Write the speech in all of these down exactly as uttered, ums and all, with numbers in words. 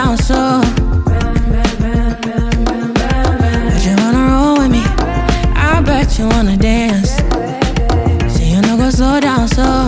down so. Bet you wanna roll with me. I bet you wanna dance. Say you no go slow down so.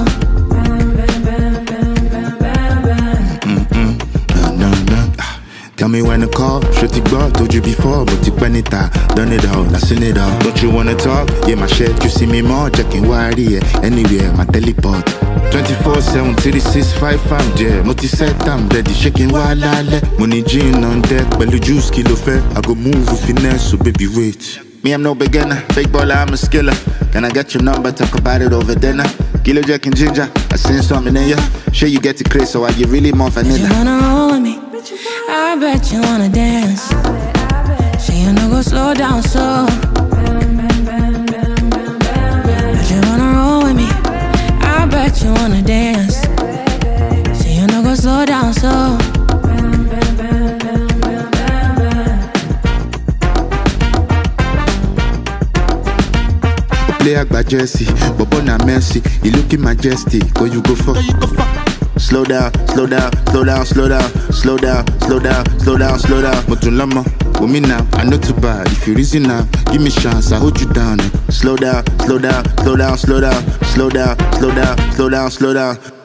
Tell me when to call, should it go? Told you before, but you when it done it all, I seen it all. Don't you wanna talk? Yeah, my shit, you see me more, checking wire, yeah, anywhere, my teleport. twenty-four seven, thirty-six, five, five, yeah, multi-set, I'm ready, shaking while I let money gin on deck, belly juice, kilo fair, I go move with finesse, so baby wait. Me, I'm no beginner, big baller, I'm a skiller. Can I get your number, talk about it over dinner? Kilo Jack and Ginger, I seen something in ya. Sure you get it crazy, so I you really more vanilla. You wanna roll with me? I bet you wanna dance. Say you no go slow down so. Bet you wanna roll with me. I bet you wanna dance. Say you no go slow down so. Play Agba Jesse, Bobo na Mercy. You looking majestic, go you go fuck. Slow down, slow down, slow down, slow down, slow down, slow down, slow down, slow down. Motulama, with me now, I know too bad. If you reason now, give me chance, I hold you down. Slow down, slow down, slow down, slow down, slow down, slow down, slow down, slow down.